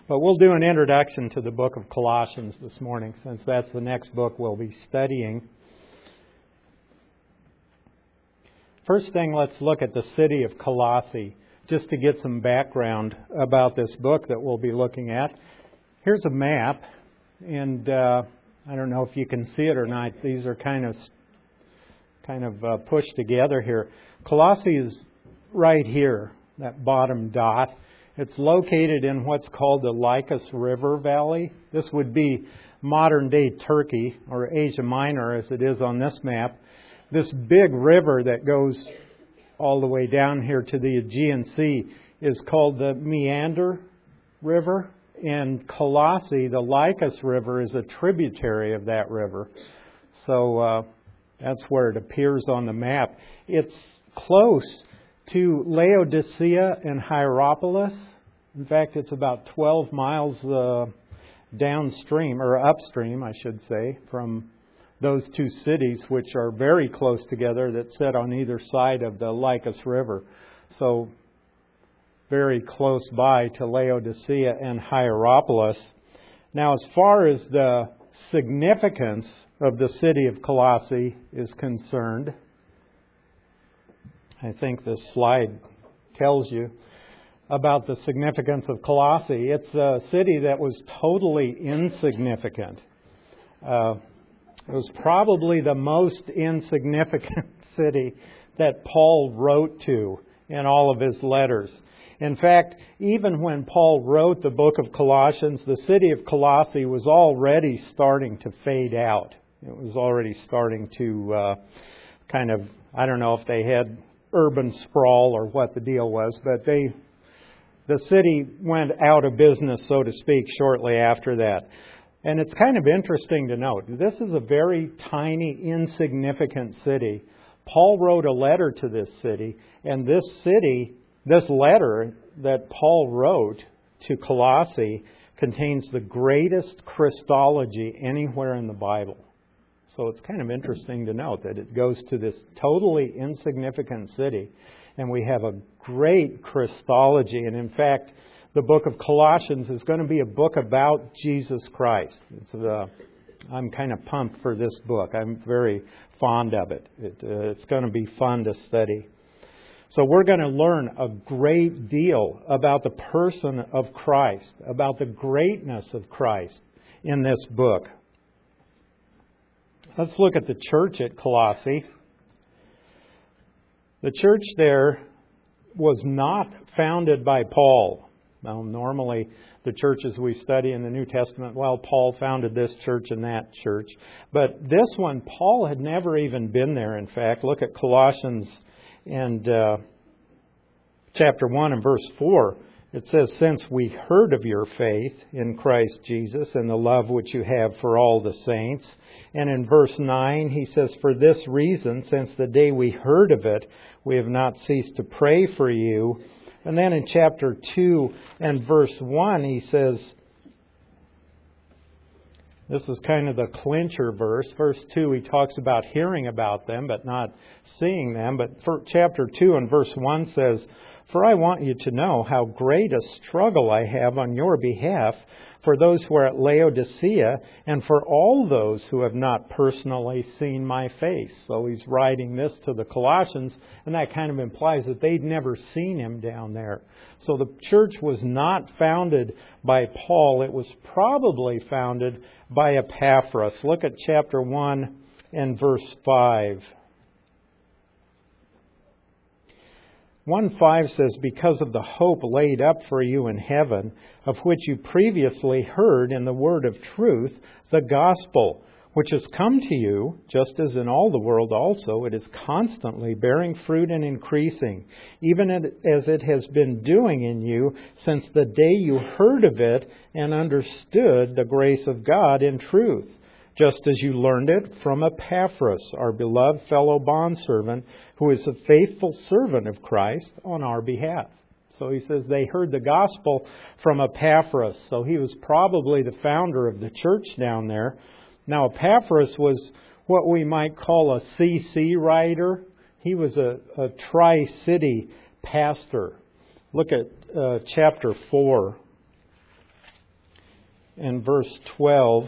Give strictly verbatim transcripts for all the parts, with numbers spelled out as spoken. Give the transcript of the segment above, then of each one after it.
But we'll do an introduction to the book of Colossians this morning, since that's the next book we'll be studying. First thing, let's look at the city of Colossae, just to get some background about this book that we'll be looking at. Here's a map, and uh, I don't know if you can see it or not. These are kind of kind of uh, pushed together here. Colossae is right here, that bottom dot. It's located in what's called the Lycus River Valley. This would be modern-day Turkey, or Asia Minor as it is on this map. This big river that goes all the way down here to the Aegean Sea is called the Meander River. And Colossae, the Lycus River, is a tributary of that river. So uh, that's where it appears on the map. It's close to Laodicea and Hierapolis. In fact, it's about twelve miles uh, downstream, or upstream, I should say, from those two cities, which are very close together, that sit on either side of the Lycus River. So, very close by to Laodicea and Hierapolis. Now, as far as the significance of the city of Colossae is concerned, I think this slide tells you about the significance of Colossae. It's a city that was totally insignificant. Uh, it was probably the most insignificant city that Paul wrote to in all of his letters. In fact, even when Paul wrote the book of Colossians, the city of Colossae was already starting to fade out. It was already starting to uh, kind of, I don't know if they had urban sprawl or what the deal was, but they, the city went out of business, so to speak, shortly after that. And it's kind of interesting to note, this is a very tiny, insignificant city. Paul wrote a letter to this city, and this city, this letter that Paul wrote to Colossae contains the greatest Christology anywhere in the Bible. So it's kind of interesting to note that it goes to this totally insignificant city, and we have a great Christology. And in fact, the book of Colossians is going to be a book about Jesus Christ. It's uh, I'm kind of pumped for this book. I'm very fond of it. it uh, it's going to be fun to study. So we're going to learn a great deal about the person of Christ, about the greatness of Christ in this book. Let's look at the church at Colossae. The church there was not founded by Paul. Now, normally the churches we study in the New Testament, well, Paul founded this church and that church. But this one, Paul had never even been there, in fact. Look at Colossians and uh, chapter one and verse four. It says, since we heard of your faith in Christ Jesus and the love which you have for all the saints. And in verse nine, he says, for this reason, since the day we heard of it, we have not ceased to pray for you. And then in chapter two and verse one, he says, this is kind of the clincher verse. Verse two, he talks about hearing about them, but not seeing them. But for chapter two and verse one says, for I want you to know how great a struggle I have on your behalf for those who are at Laodicea and for all those who have not personally seen my face. So he's writing this to the Colossians, and that kind of implies that they'd never seen him down there. So the church was not founded by Paul. It was probably founded by Epaphras. Look at chapter one and verse five. one five says, because of the hope laid up for you in heaven, of which you previously heard in the word of truth, the gospel, which has come to you, just as in all the world also, it is constantly bearing fruit and increasing, even as it has been doing in you since the day you heard of it and understood the grace of God in truth, just as you learned it from Epaphras, our beloved fellow bondservant, who is a faithful servant of Christ on our behalf. So he says they heard the gospel from Epaphras. So he was probably the founder of the church down there. Now, Epaphras was what we might call a C C writer. He was a, a Tri-City pastor. Look at uh, chapter four. and verse twelve.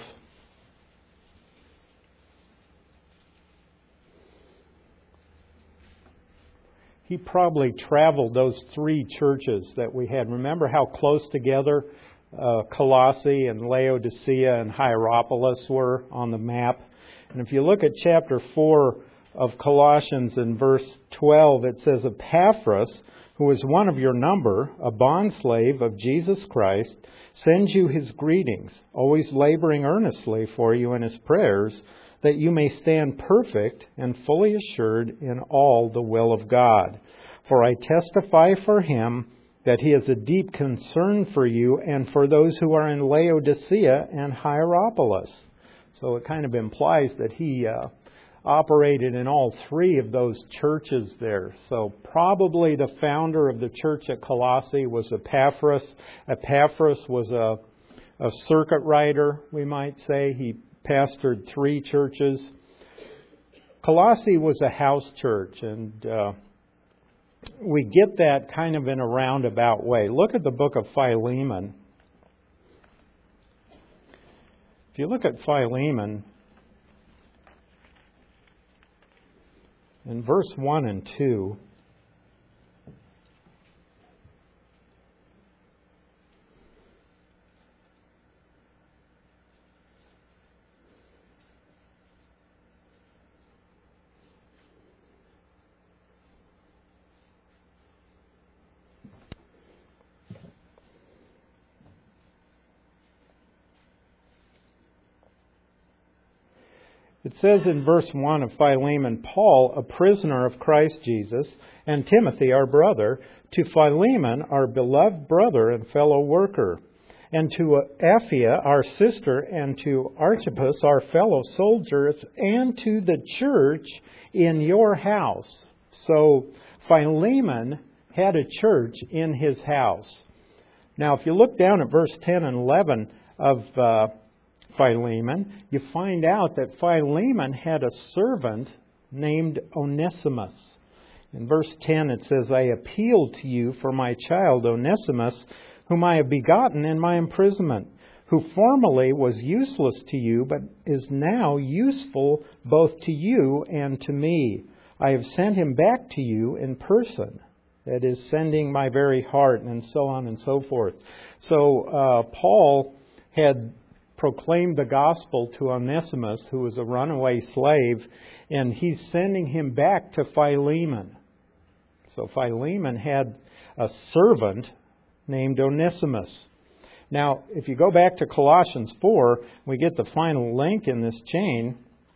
He probably traveled those three churches that we had. Remember how close together uh, Colossae and Laodicea and Hierapolis were on the map? And if you look at chapter four of Colossians in verse twelve, it says, Epaphras, who is one of your number, a bondslave of Jesus Christ, sends you his greetings, always laboring earnestly for you in his prayers, that you may stand perfect and fully assured in all the will of God. For I testify for him that he has a deep concern for you and for those who are in Laodicea and Hierapolis. So it kind of implies that he uh, operated in all three of those churches there. So probably the founder of the church at Colossae was Epaphras. Epaphras was a, a circuit rider, we might say. He pastored three churches. Colossae was a house church, and uh, we get that kind of in a roundabout way. Look at the book of Philemon. If you look at Philemon, in verse one and two, it says in verse one of Philemon, Paul, a prisoner of Christ Jesus, and Timothy, our brother, to Philemon, our beloved brother and fellow worker, and to Apphia, our sister, and to Archippus, our fellow soldiers, and to the church in your house. So Philemon had a church in his house. Now, if you look down at verse ten and eleven of uh, Philemon, you find out that Philemon had a servant named Onesimus. In verse ten it says, I appeal to you for my child Onesimus, whom I have begotten in my imprisonment, who formerly was useless to you, but is now useful both to you and to me. I have sent him back to you in person. That is, sending my very heart, and so on and so forth. So uh, Paul had proclaimed the gospel to Onesimus, who was a runaway slave, and he's sending him back to Philemon. So Philemon had a servant named Onesimus. Now, if you go back to Colossians four, we get the final link in this chain.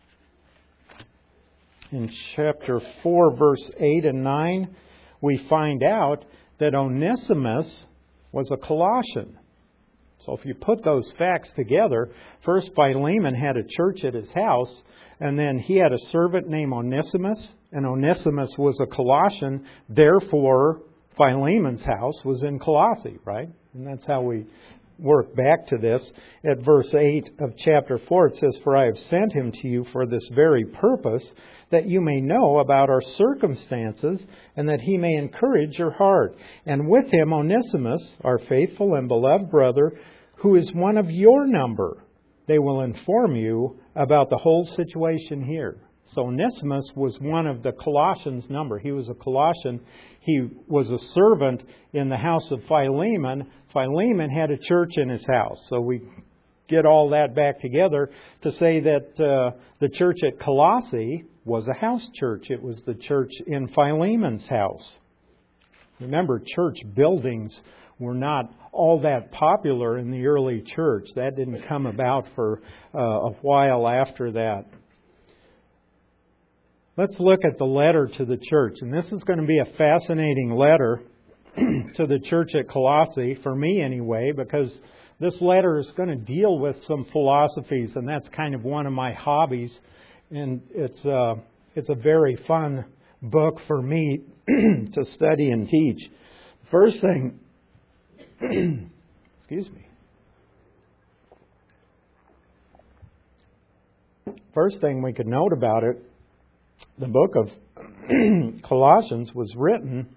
In chapter four, verse eight and nine, we find out that Onesimus was a Colossian. So if you put those facts together, first Philemon had a church at his house, and then he had a servant named Onesimus, and Onesimus was a Colossian. Therefore, Philemon's house was in Colossae, right? And that's how we work back to this. At verse eight of chapter four, it says, For I have sent him to you for this very purpose, that you may know about our circumstances, and that he may encourage your heart. And with him Onesimus, our faithful and beloved brother, who is one of your number. They will inform you about the whole situation here. So Onesimus was one of the Colossians' number. He was a Colossian. He was a servant in the house of Philemon. Philemon had a church in his house. So we get all that back together to say that uh, the church at Colossae was a house church. It was the church in Philemon's house. Remember, church buildings were not all that popular in the early church. That didn't come about for uh, a while after that. Let's look at the letter to the church. And this is going to be a fascinating letter to the church at Colossae, for me anyway, because this letter is going to deal with some philosophies, and that's kind of one of my hobbies. And it's uh, it's a very fun book for me to study and teach. First thing, excuse me. First thing we could note about it, the book of Colossians was written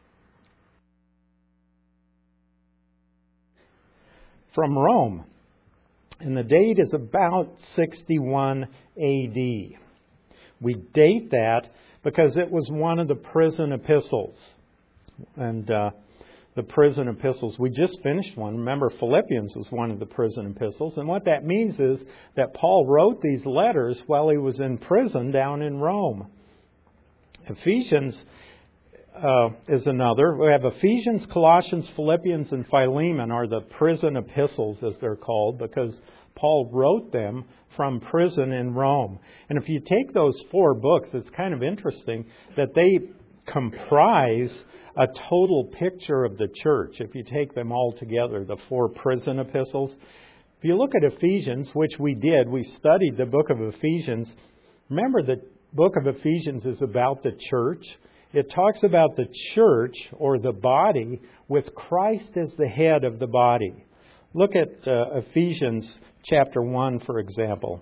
from Rome. And the date is about sixty-one A D. We date that because it was one of the prison epistles. And uh, the prison epistles, we just finished one. Remember, Philippians was one of the prison epistles. And what that means is that Paul wrote these letters while he was in prison down in Rome. Ephesians uh, is another. We have Ephesians, Colossians, Philippians, and Philemon are the prison epistles, as they're called, because Paul wrote them from prison in Rome. And if you take those four books, it's kind of interesting that they comprise a total picture of the church. If you take them all together, the four prison epistles. If you look at Ephesians, which we did, we studied the book of Ephesians. Remember, the book of Ephesians is about the church. It talks about the church, or the body, with Christ as the head of the body. Look at uh, Ephesians chapter one, for example.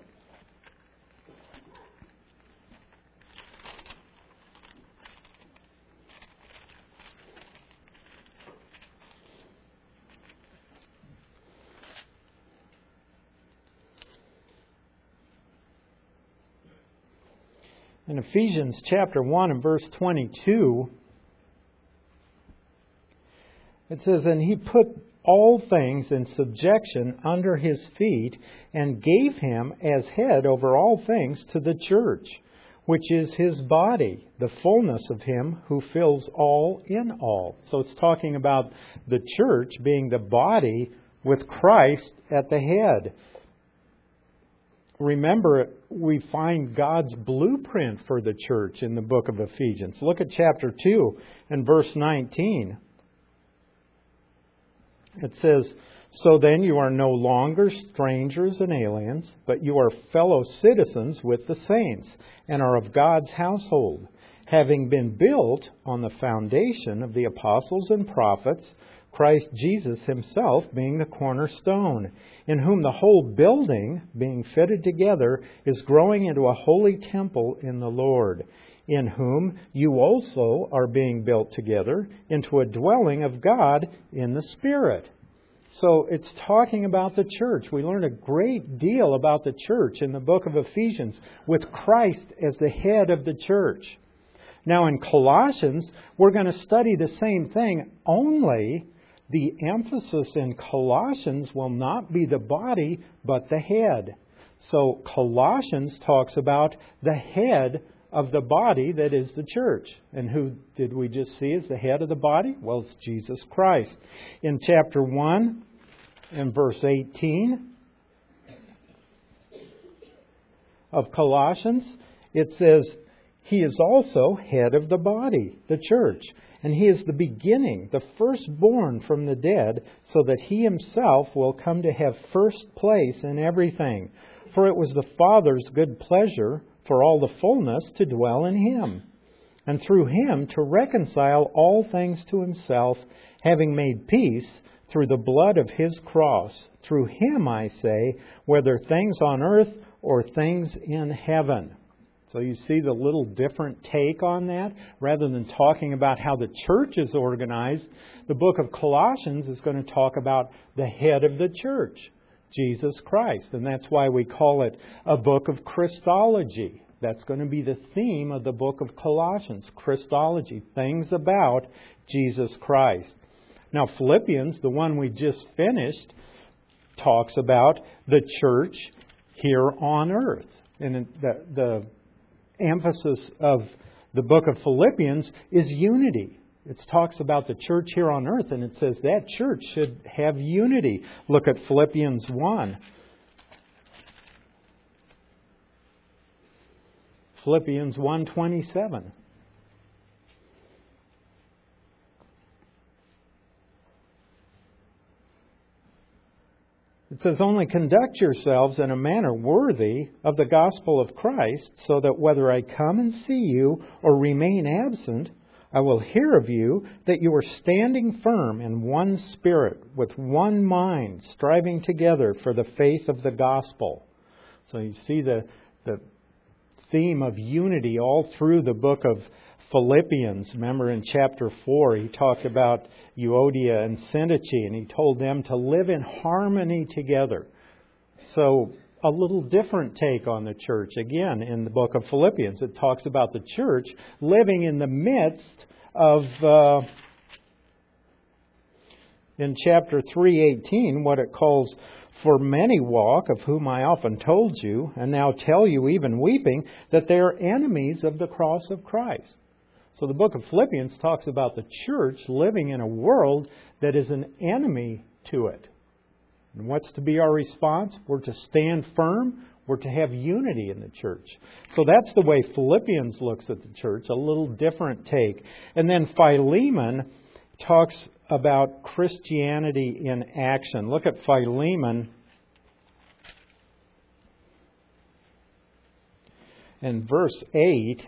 In Ephesians chapter one and verse twenty-two, it says, "And he put all things in subjection under his feet, and gave him as head over all things to the church, which is his body, the fullness of him who fills all in all." So it's talking about the church being the body with Christ at the head. Remember, we find God's blueprint for the church in the book of Ephesians. Look at chapter two and verse nineteen. It says, "So then you are no longer strangers and aliens, but you are fellow citizens with the saints, and are of God's household, having been built on the foundation of the apostles and prophets, Christ Jesus himself being the cornerstone, in whom the whole building, being fitted together, is growing into a holy temple in the Lord, in whom you also are being built together into a dwelling of God in the Spirit." So it's talking about the church. We learn a great deal about the church in the book of Ephesians, with Christ as the head of the church. Now in Colossians, we're going to study the same thing, only the emphasis in Colossians will not be the body, but the head. So Colossians talks about the head of the body that is the church. And who did we just see as the head of the body? Well, it's Jesus Christ. In chapter one and verse eighteen of Colossians, it says, "He is also head of the body, the church. And he is the beginning, the firstborn from the dead, so that he himself will come to have first place in everything. For it was the Father's good pleasure for all the fullness to dwell in him, and through him to reconcile all things to himself, having made peace through the blood of his cross. Through him, I say, whether things on earth or things in heaven." So you see the little different take on that. Rather than talking about how the church is organized, the book of Colossians is going to talk about the head of the church, Jesus Christ. And that's why we call it a book of Christology. That's going to be the theme of the book of Colossians, Christology, things about Jesus Christ. Now Philippians, the one we just finished, talks about the church here on earth. And the, the emphasis of the book of Philippians is unity. It talks about the church here on earth, and it says that church should have unity. Look at Philippians one. Philippians one twenty-seven. It says, "Only conduct yourselves in a manner worthy of the gospel of Christ, so that whether I come and see you or remain absent, I will hear of you that you are standing firm in one spirit, with one mind, striving together for the faith of the gospel." So you see the, the theme of unity all through the book of Philippians. Remember in chapter four, he talked about Euodia and Syntyche, and he told them to live in harmony together. So a little different take on the church. Again, in the book of Philippians, it talks about the church living in the midst of, uh, in chapter three eighteen, what it calls, "For many walk, of whom I often told you, and now tell you even weeping, that they are enemies of the cross of Christ." So the book of Philippians talks about the church living in a world that is an enemy to it. And what's to be our response? We're to stand firm. We're to have unity in the church. So that's the way Philippians looks at the church, a little different take. And then Philemon talks about Christianity in action. Look at Philemon in verse eight.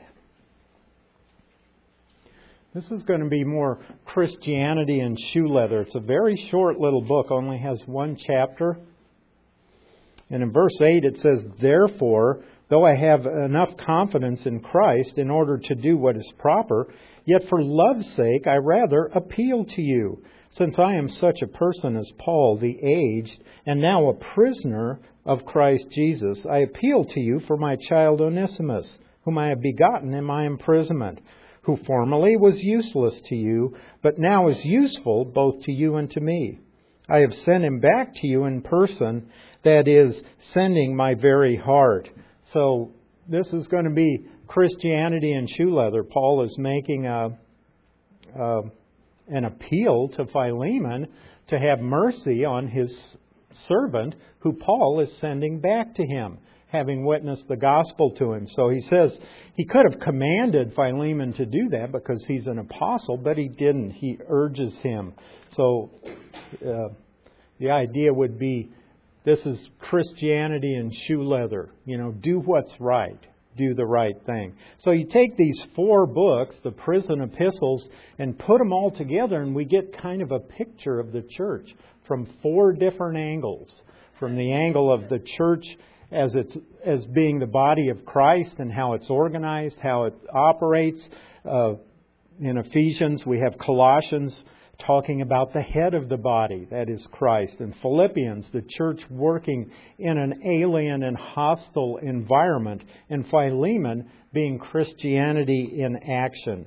This is going to be more Christianity in shoe leather. It's a very short little book, only has one chapter. And in verse eight it says, "Therefore, though I have enough confidence in Christ in order to do what is proper, yet for love's sake I rather appeal to you, since I am such a person as Paul, the aged, and now a prisoner of Christ Jesus. I appeal to you for my child Onesimus, whom I have begotten in my imprisonment, who formerly was useless to you, but now is useful both to you and to me. I have sent him back to you in person, that is, sending my very heart." So this is going to be Christianity in shoe leather. Paul is making a, a, an appeal to Philemon to have mercy on his servant who Paul is sending back to him, having witnessed the gospel to him. So he says he could have commanded Philemon to do that because he's an apostle, but he didn't. He urges him. So uh, the idea would be, this is Christianity in shoe leather. You know, do what's right. Do the right thing. So you take these four books, the prison epistles, and put them all together, and we get kind of a picture of the church from four different angles. From the angle of the church as it's as being the body of Christ and how it's organized, how it operates. Uh, in Ephesians, we have Colossians talking about the head of the body, that is Christ. In Philippians, the church working in an alien and hostile environment. And Philemon being Christianity in action.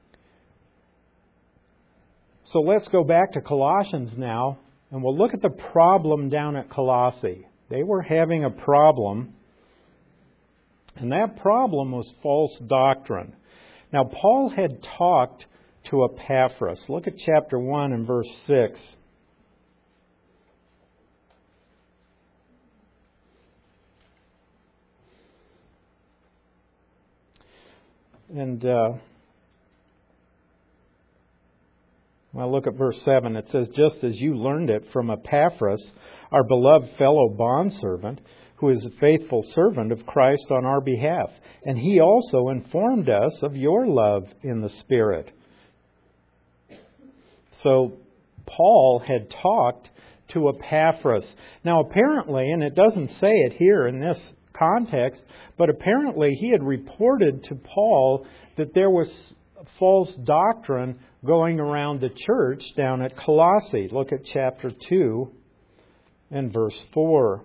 So let's go back to Colossians now, and we'll look at the problem down at Colossae. They were having a problem, and that problem was false doctrine. Now, Paul had talked to Epaphras. Look at chapter one and verse six. And uh, well, look at verse seven. It says, "Just as you learned it from Epaphras, our beloved fellow bondservant, who is a faithful servant of Christ on our behalf. And he also informed us of your love in the Spirit." So Paul had talked to Epaphras. Now apparently, and it doesn't say it here in this context, but apparently he had reported to Paul that there was false doctrine going around the church down at Colossae. Look at chapter two and verse four.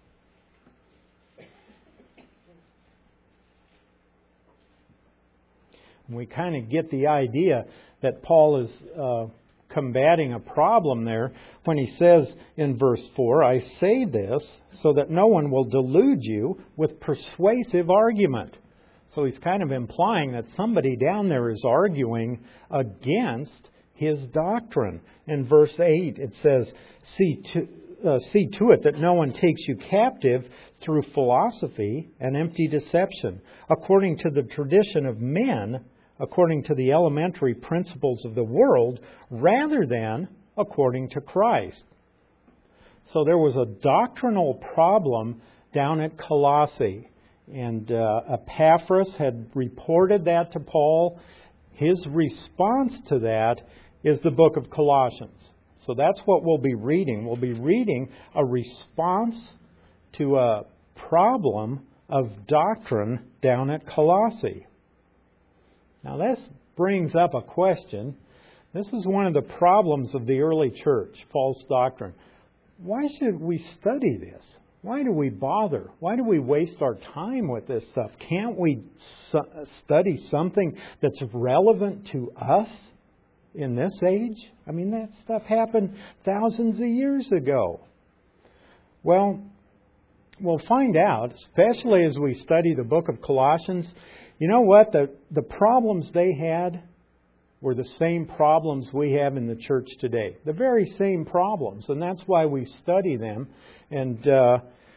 And we kind of get the idea that Paul is uh, combating a problem there when he says in verse four, "I say this so that no one will delude you with persuasive argument." So he's kind of implying that somebody down there is arguing against his doctrine. In verse eight it says, see to, uh, see to it that no one takes you captive through philosophy and empty deception, according to the tradition of men, according to the elementary principles of the world, rather than according to Christ. So there was a doctrinal problem down at Colossae. And uh, Epaphras had reported that to Paul. His response to that is the book of Colossians. So that's what we'll be reading. We'll be reading a response to a problem of doctrine down at Colossae. Now this brings up a question. This is one of the problems of the early church, false doctrine. Why should we study this? Why do we bother? Why do we waste our time with this stuff? Can't we su- study something that's relevant to us in this age? I mean, that stuff happened thousands of years ago. Well, we'll find out, especially as we study the book of Colossians. You know what? The, the problems they had were the same problems we have in the church today. The very same problems. And that's why we study them. And uh,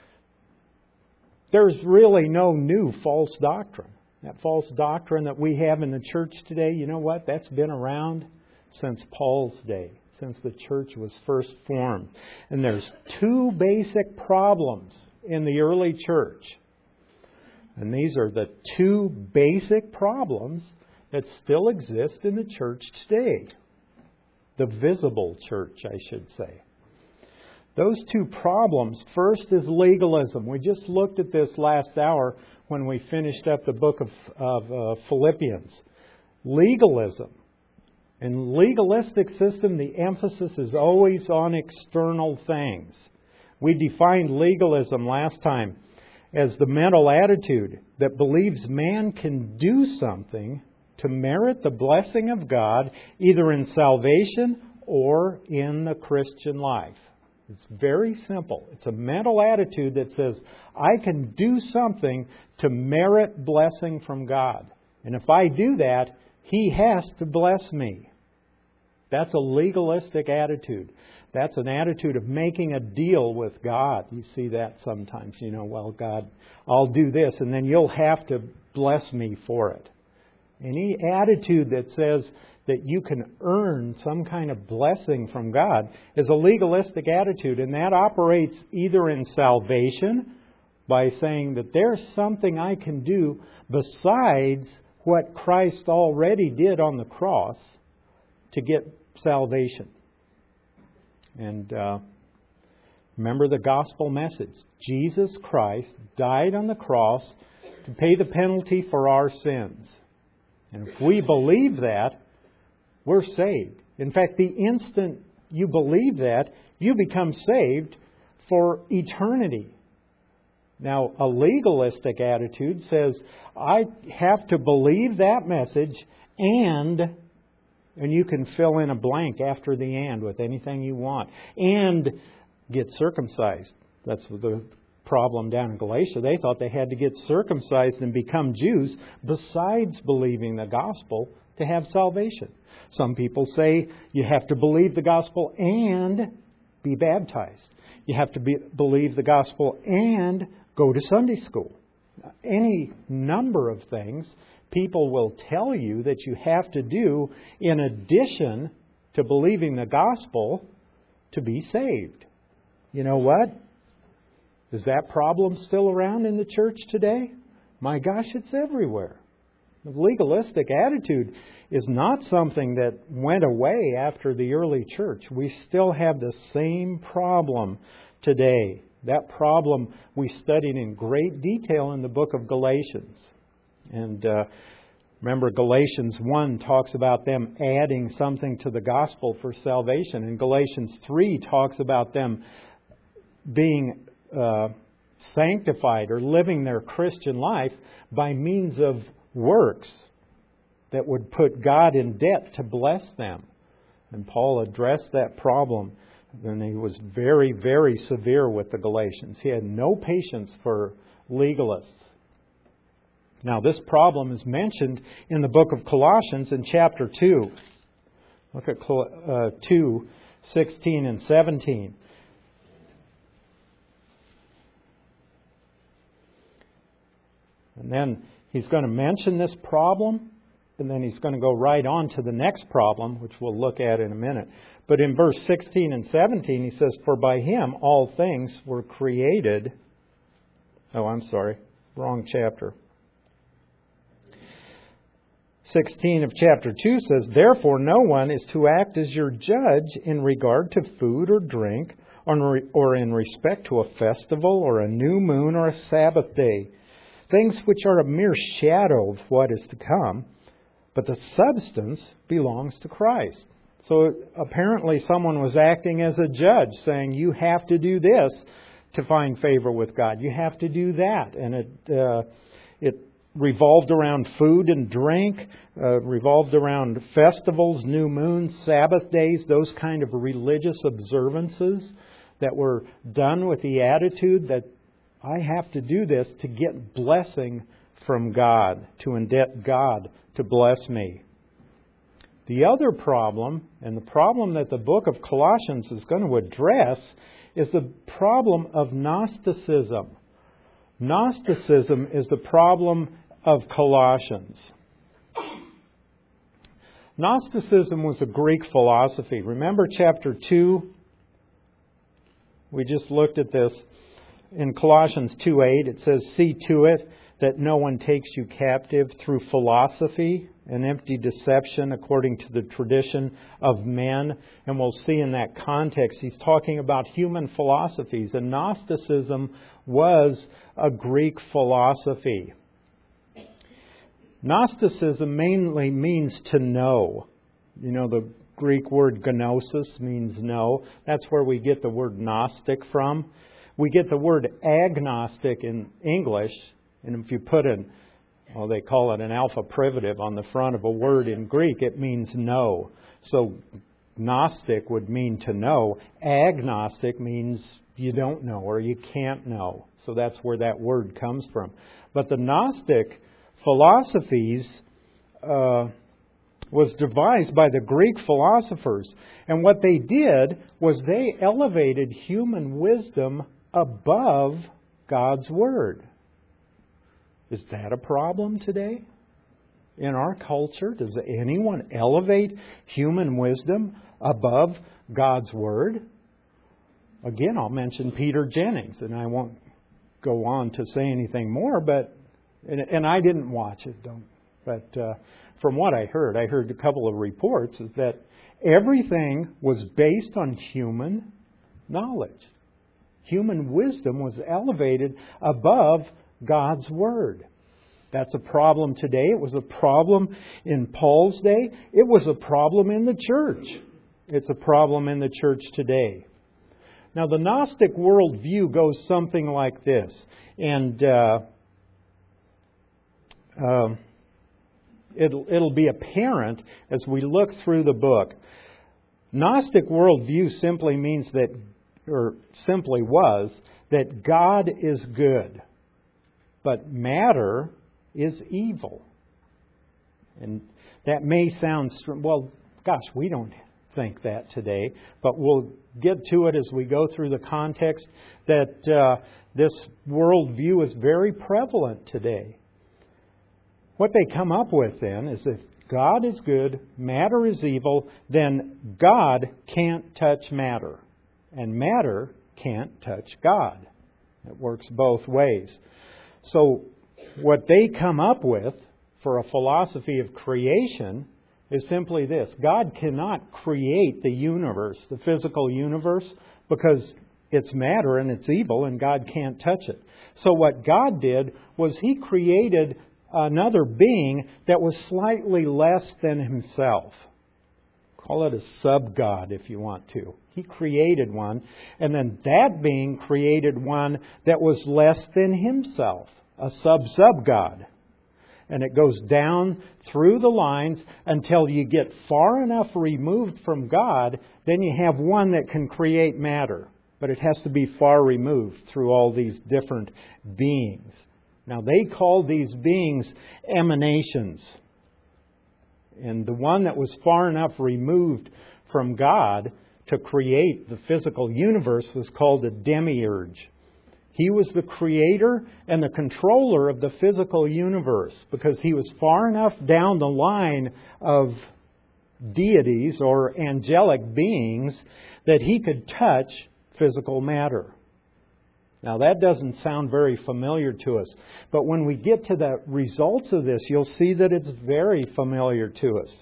there's really no new false doctrine. That false doctrine that we have in the church today, you know what? That's been around since Paul's day, since the church was first formed. And there's two basic problems in the early church. And these are the two basic problems that still exist in the church today. The visible church, I should say. Those two problems, first is legalism. We just looked at this last hour when we finished up the book of, of uh, Philippians. Legalism. In legalistic system, the emphasis is always on external things. We defined legalism last time as the mental attitude that believes man can do something to merit the blessing of God, either in salvation or in the Christian life. It's very simple. It's a mental attitude that says, I can do something to merit blessing from God. And if I do that, He has to bless me. That's a legalistic attitude. That's an attitude of making a deal with God. You see that sometimes. You know, well, God, I'll do this, and then you'll have to bless me for it. Any attitude that says that you can earn some kind of blessing from God is a legalistic attitude. And that operates either in salvation by saying that there's something I can do besides what Christ already did on the cross to get salvation. And uh, remember the gospel message. Jesus Christ died on the cross to pay the penalty for our sins. And if we believe that, we're saved. In fact, the instant you believe that, you become saved for eternity. Now, a legalistic attitude says, I have to believe that message and, and you can fill in a blank after the and with anything you want, and get circumcised. That's the problem down in Galatia. They thought they had to get circumcised and become Jews besides believing the gospel to have salvation. Some people say you have to believe the gospel and be baptized. You have to be, believe the gospel and go to Sunday school. Any number of things people will tell you that you have to do in addition to believing the gospel to be saved. You know what? Is that problem still around in the church today? My gosh, it's everywhere. The legalistic attitude is not something that went away after the early church. We still have the same problem today. That problem we studied in great detail in the book of Galatians. And uh, remember, Galatians one talks about them adding something to the gospel for salvation. And Galatians three talks about them being uh, sanctified or living their Christian life by means of works that would put God in debt to bless them. And Paul addressed that problem. And he was very, very severe with the Galatians. He had no patience for legalists. Now, this problem is mentioned in the book of Colossians in chapter two. Look at uh, two, sixteen and seventeen. And then he's going to mention this problem, and then he's going to go right on to the next problem, which we'll look at in a minute. But in verse sixteen and seventeen, he says, For by Him all things were created. Oh, I'm sorry. Wrong chapter. sixteen of chapter two says, Therefore no one is to act as your judge in regard to food or drink, or in respect to a festival, or a new moon, or a Sabbath day. Things which are a mere shadow of what is to come, but the substance belongs to Christ. So apparently someone was acting as a judge, saying, you have to do this to find favor with God. You have to do that. And it uh, it revolved around food and drink, uh, revolved around festivals, new moons, Sabbath days, those kind of religious observances that were done with the attitude that I have to do this to get blessing from God, to indebt God to bless me. The other problem, and the problem that the book of Colossians is going to address, is the problem of Gnosticism. Gnosticism is the problem of Colossians. Gnosticism was a Greek philosophy. Remember chapter two? We just looked at this. In Colossians two eight, it says, "See to it that no one takes you captive through philosophy and empty deception according to the tradition of men." And we'll see in that context, he's talking about human philosophies. And Gnosticism was a Greek philosophy. Gnosticism mainly means to know. You know, the Greek word gnosis means know. That's where we get the word Gnostic from. We get the word agnostic in English, and if you put an, well, they call it an alpha privative on the front of a word in Greek, it means know. So Gnostic would mean to know. Agnostic means you don't know or you can't know. So that's where that word comes from. But the Gnostic philosophies uh, was devised by the Greek philosophers. And what they did was they elevated human wisdom above God's Word. Is that a problem today? In our culture, does anyone elevate human wisdom above God's Word? Again, I'll mention Peter Jennings, and I won't go on to say anything more, but and, and I didn't watch it, don't. But uh, from what I heard, I heard a couple of reports, is that everything was based on human knowledge. Human wisdom was elevated above God's Word. That's a problem today. It was a problem in Paul's day. It was a problem in the church. It's a problem in the church today. Now, the Gnostic worldview goes something like this. And uh, uh, it'll, it'll be apparent as we look through the book. Gnostic worldview simply means that, or simply was, that God is good, but matter is evil. And that may sound, well, gosh, we don't think that today, but we'll get to it as we go through the context that uh, this worldview is very prevalent today. What they come up with then is if God is good, matter is evil, then God can't touch matter, and matter can't touch God. It works both ways. So what they come up with for a philosophy of creation is simply this. God cannot create the universe, the physical universe, because it's matter and it's evil and God can't touch it. So what God did was He created another being that was slightly less than Himself. Call it a sub-God if you want to. He created one, and then that being created one that was less than Himself. A sub-sub-God. And it goes down through the lines until you get far enough removed from God, then you have one that can create matter. But it has to be far removed through all these different beings. Now they call these beings emanations. And the one that was far enough removed from God to create the physical universe was called a demiurge. He was the creator and the controller of the physical universe because he was far enough down the line of deities or angelic beings that he could touch physical matter. Now that doesn't sound very familiar to us, but when we get to the results of this, you'll see that it's very familiar to us.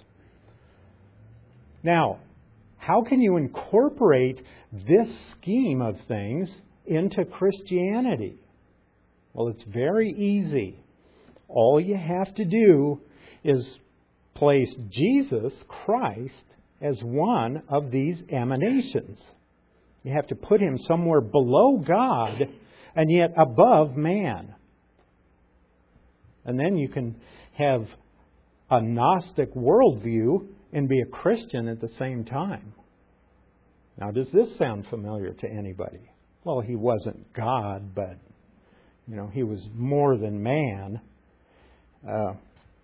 Now, how can you incorporate this scheme of things into Christianity? Well, it's very easy. All you have to do is place Jesus Christ as one of these emanations. You have to put Him somewhere below God and yet above man. And then you can have a Gnostic worldview and be a Christian at the same time. Now, does this sound familiar to anybody? Well, He wasn't God, but, you know, He was more than man. Uh,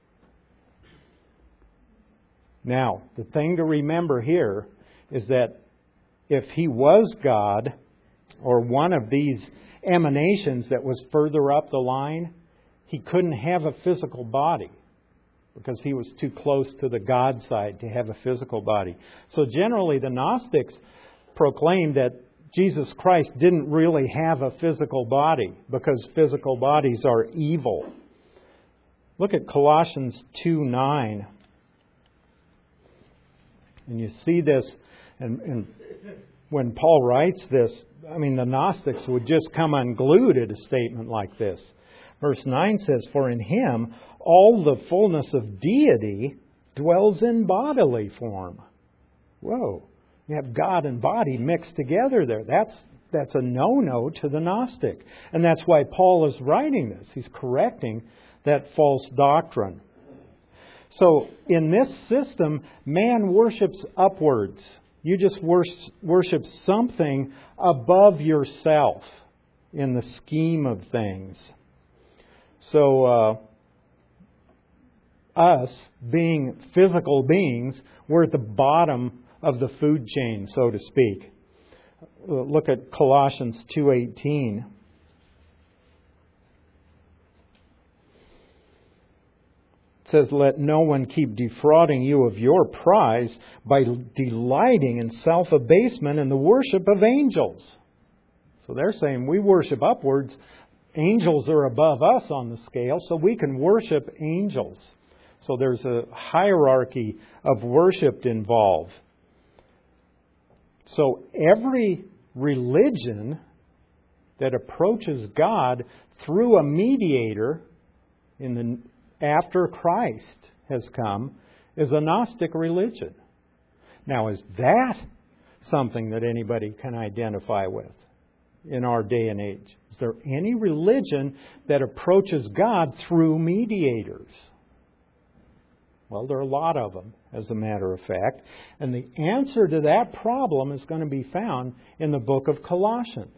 now, the thing to remember here is that if He was God, or one of these emanations that was further up the line, He couldn't have a physical body because He was too close to the God side to have a physical body. So generally the Gnostics proclaimed that Jesus Christ didn't really have a physical body because physical bodies are evil. Look at Colossians two nine. And you see this, and, and when Paul writes this, I mean, the Gnostics would just come unglued at a statement like this. Verse nine says, "For in Him all the fullness of deity dwells in bodily form." Whoa. You have God and body mixed together there. That's that's a no-no to the Gnostic. And that's why Paul is writing this. He's correcting that false doctrine. So in this system, man worships upwards. You just worship something above yourself in the scheme of things. So uh, us, being physical beings, we're at the bottom of the food chain, so to speak. Look at Colossians two eighteen. It says, "Let no one keep defrauding you of your prize by delighting in self-abasement and the worship of angels." So they're saying we worship upwards. Angels are above us on the scale, so we can worship angels. So there's a hierarchy of worship involved. So every religion that approaches God through a mediator in the after Christ has come is a Gnostic religion. Now, is that something that anybody can identify with in our day and age? Is there any religion that approaches God through mediators? Well, there are a lot of them, as a matter of fact. And the answer to that problem is going to be found in the book of Colossians.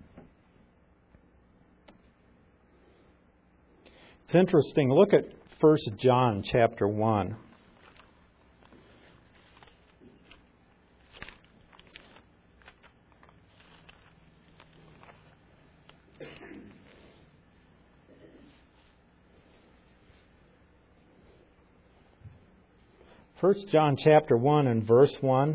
It's interesting. Look at First John chapter one. First John chapter one and verse one.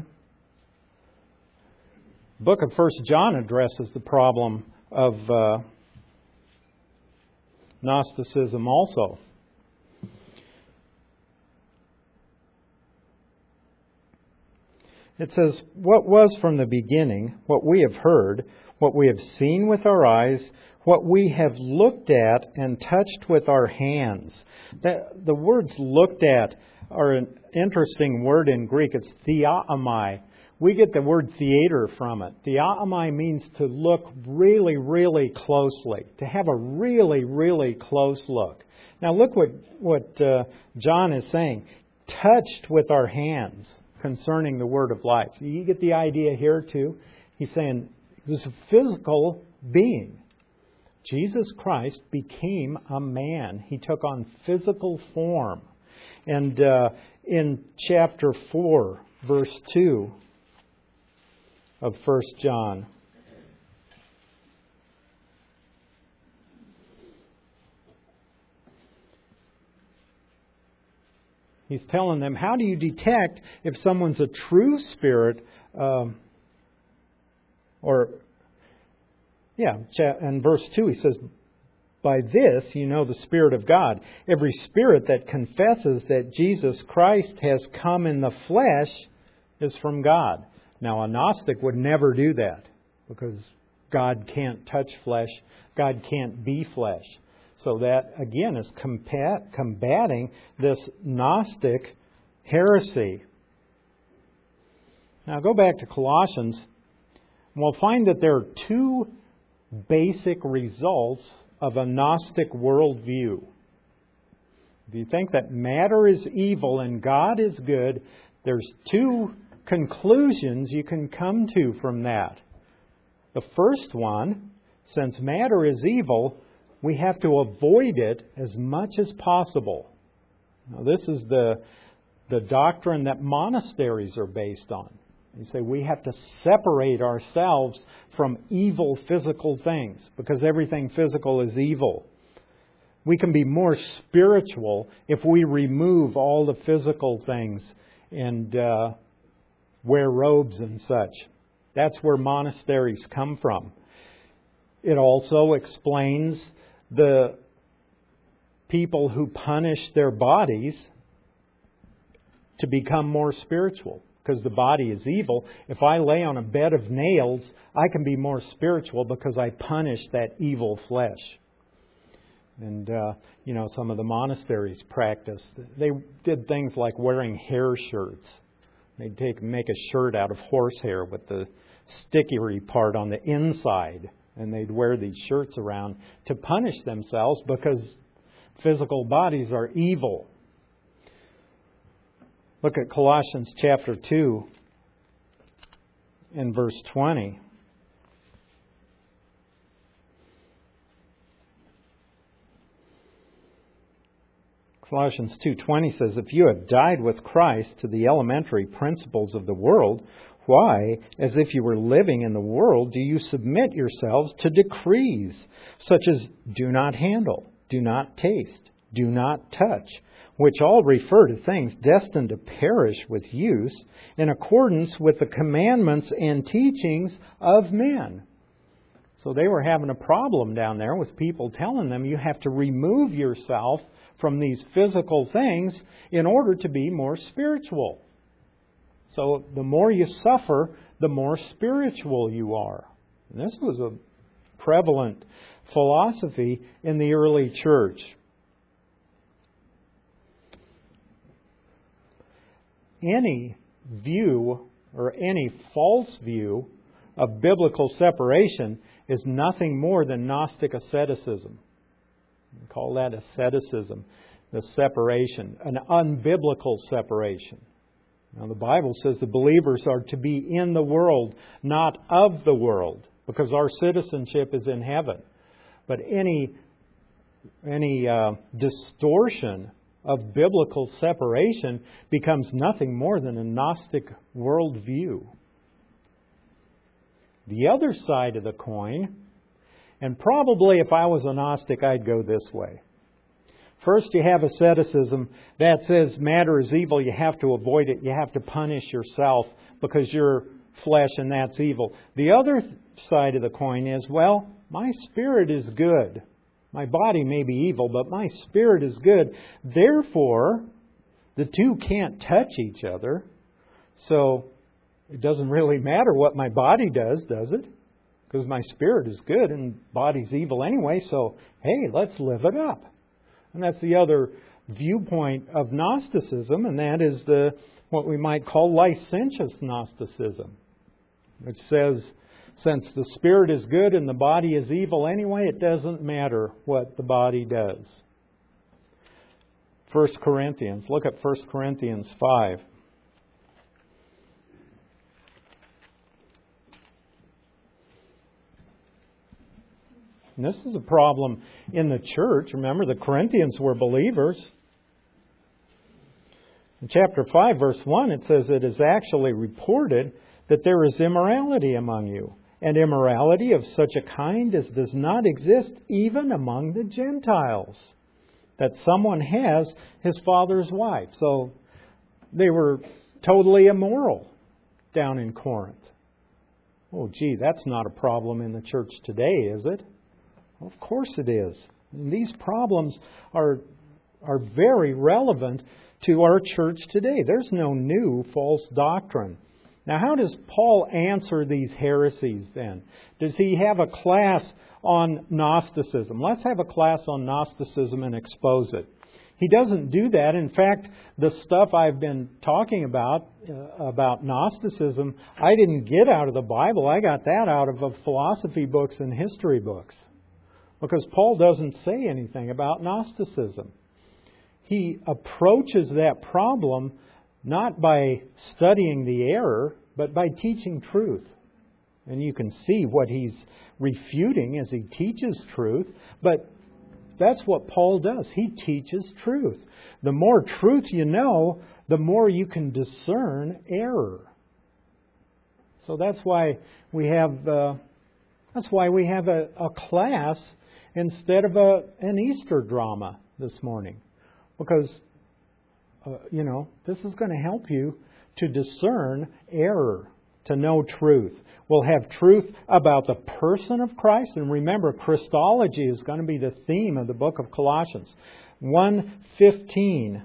The book of First John addresses the problem of uh, Gnosticism also. It says, "What was from the beginning, what we have heard, what we have seen with our eyes, what we have looked at and touched with our hands." That, the words "looked at" are an interesting word in Greek. It's theaomai. We get the word theater from it. Theaomai means to look really, really closely, to have a really, really close look. Now look what, what uh, John is saying. Touched with our hands concerning the word of life. You get the idea here too? He's saying it was a physical being. Jesus Christ became a man. He took on physical form. And uh, in chapter four, verse two of First John, he's telling them, how do you detect if someone's a true spirit? Um, or, yeah, and verse two, he says, "By this you know the Spirit of God. Every spirit that confesses that Jesus Christ has come in the flesh is from God." Now, a Gnostic would never do that because God can't touch flesh. God can't be flesh. So that, again, is combat, combating this Gnostic heresy. Now, go back to Colossians. we'll find that there are two basic results of a Gnostic worldview. If you think that matter is evil and God is good, there's two conclusions you can come to from that. The first one, since matter is evil, we have to avoid it as much as possible. Now, this is the, the doctrine that monasteries are based on. You say we have to separate ourselves from evil physical things because everything physical is evil. We can be more spiritual if we remove all the physical things and uh, wear robes and such. That's where monasteries come from. It also explains the people who punish their bodies to become more spiritual. Because the body is evil. If I lay on a bed of nails, I can be more spiritual because I punish that evil flesh. And, uh, you know, some of the monasteries practiced. They did things like wearing hair shirts. They'd take make a shirt out of horsehair with the stickery part on the inside. And they'd wear these shirts around to punish themselves because physical bodies are evil. Look at Colossians chapter two and verse twenty. Colossians two twenty says, "If you have died with Christ to the elementary principles of the world, why, as if you were living in the world, do you submit yourselves to decrees such as do not handle, do not taste, do not touch, which all refer to things destined to perish with use in accordance with the commandments and teachings of men." So they were having a problem down there with people telling them you have to remove yourself from these physical things in order to be more spiritual. So the more you suffer, the more spiritual you are. And this was a prevalent philosophy in the early church. Any view or any false view of biblical separation is nothing more than Gnostic asceticism. We call that asceticism, the separation, an unbiblical separation. Now, the Bible says the believers are to be in the world, not of the world, because our citizenship is in heaven. But any, any uh, distortion of biblical separation becomes nothing more than a Gnostic worldview. The other side of the coin, and probably if I was a Gnostic, I'd go this way. First, you have asceticism that says matter is evil, you have to avoid it, you have to punish yourself because you're flesh and that's evil. The other side of the coin is, well, my spirit is good. My body may be evil, but my spirit is good. Therefore, the two can't touch each other. So it doesn't really matter what my body does, does it? Because my spirit is good and body's evil anyway. So, hey, let's live it up. And that's the other viewpoint of Gnosticism, and that is the what we might call licentious Gnosticism, which says, since the spirit is good and the body is evil anyway, it doesn't matter what the body does. First Corinthians. Look at First Corinthians five. And this is a problem in the church. Remember, the Corinthians were believers. In chapter five, verse one, it says, "It is actually reported that there is immorality among you, and immorality of such a kind as does not exist even among the Gentiles, that someone has his father's wife." So they were totally immoral down in Corinth. Oh, gee, that's not a problem in the church today, is it? Well, of course it is. And these problems are, are very relevant to our church today. There's no new false doctrine. Now, how does Paul answer these heresies then? Does he have a class on Gnosticism? Let's have a class on Gnosticism and expose it. He doesn't do that. In fact, the stuff I've been talking about, uh, about Gnosticism, I didn't get out of the Bible. I got that out of uh, philosophy books and history books. Because Paul doesn't say anything about Gnosticism. He approaches that problem not by studying the error, but by teaching truth. And you can see what he's refuting as he teaches truth. But that's what Paul does. He teaches truth. The more truth you know, the more you can discern error. So that's why we have uh, that's why we have a, a class instead of a, an Easter drama this morning. Because, uh, you know, this is going to help you to discern error, to know truth. We'll have truth about the person of Christ. And remember, Christology is going to be the theme of the book of Colossians. one fifteen,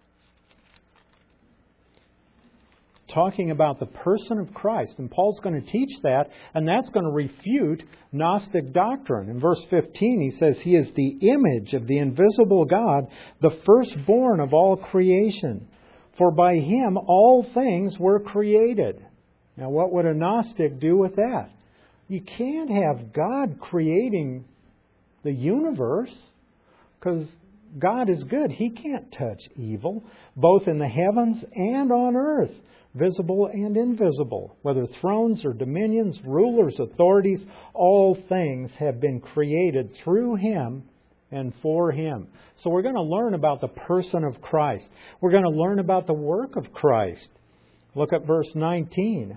talking about the person of Christ. And Paul's going to teach that, and that's going to refute Gnostic doctrine. In verse fifteen, he says, He is the image of the invisible God, the firstborn of all creation. For by Him all things were created. Now, what would a Gnostic do with that? You can't have God creating the universe, because God is good. He can't touch evil, both in the heavens and on earth, visible and invisible. Whether thrones or dominions, rulers, authorities, all things have been created through Him and for Him. So we're going to learn about the person of Christ. We're going to learn about the work of Christ. Look at verse nineteen.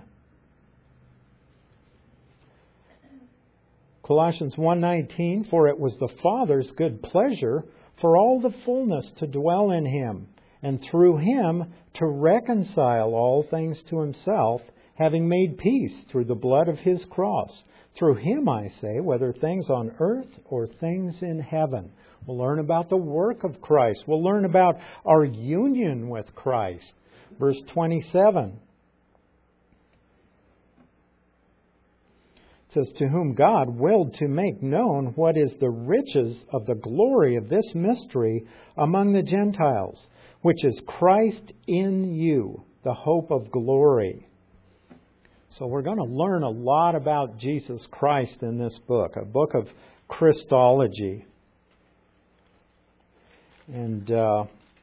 Colossians one nineteen, For it was the Father's good pleasure for all the fullness to dwell in Him, and through Him to reconcile all things to Himself, having made peace through the blood of His cross. Through Him, I say, whether things on earth or things in heaven. We'll learn about the work of Christ. We'll learn about our union with Christ. Verse twenty-seven. It says, To whom God willed to make known what is the riches of the glory of this mystery among the Gentiles, which is Christ in you, the hope of glory. So we're going to learn a lot about Jesus Christ in this book, a book of Christology. And uh,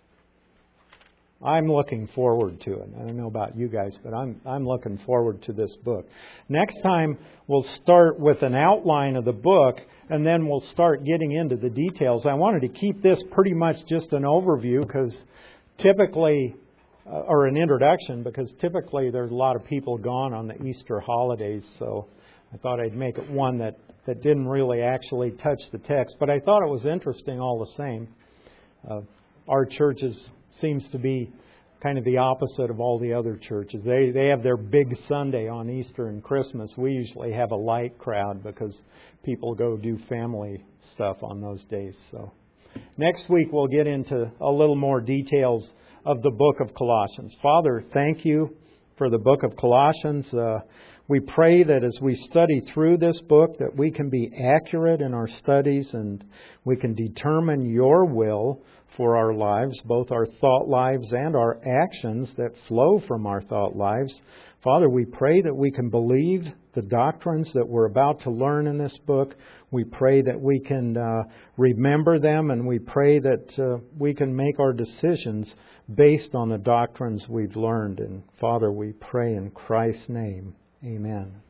I'm looking forward to it. I don't know about you guys, but I'm I'm looking forward to this book. Next time, we'll start with an outline of the book, and then we'll start getting into the details. I wanted to keep this pretty much just an overview, because typically, uh, or an introduction, because typically there's a lot of people gone on the Easter holidays, so I thought I'd make it one that, that didn't really actually touch the text. But I thought it was interesting all the same. Uh, our churches seems to be kind of the opposite of all the other churches. They they have their big Sunday on Easter and Christmas. We usually have a light crowd because people go do family stuff on those days. So next week we'll get into a little more details of the book of Colossians. Father, thank you for the book of Colossians. Uh, we pray that as we study through this book that we can be accurate in our studies and we can determine your will for our lives, both our thought lives and our actions that flow from our thought lives. Father, we pray that we can believe the doctrines that we're about to learn in this book. We pray that we can uh, remember them, and we pray that uh, we can make our decisions based on the doctrines we've learned. And Father, we pray in Christ's name. Amen.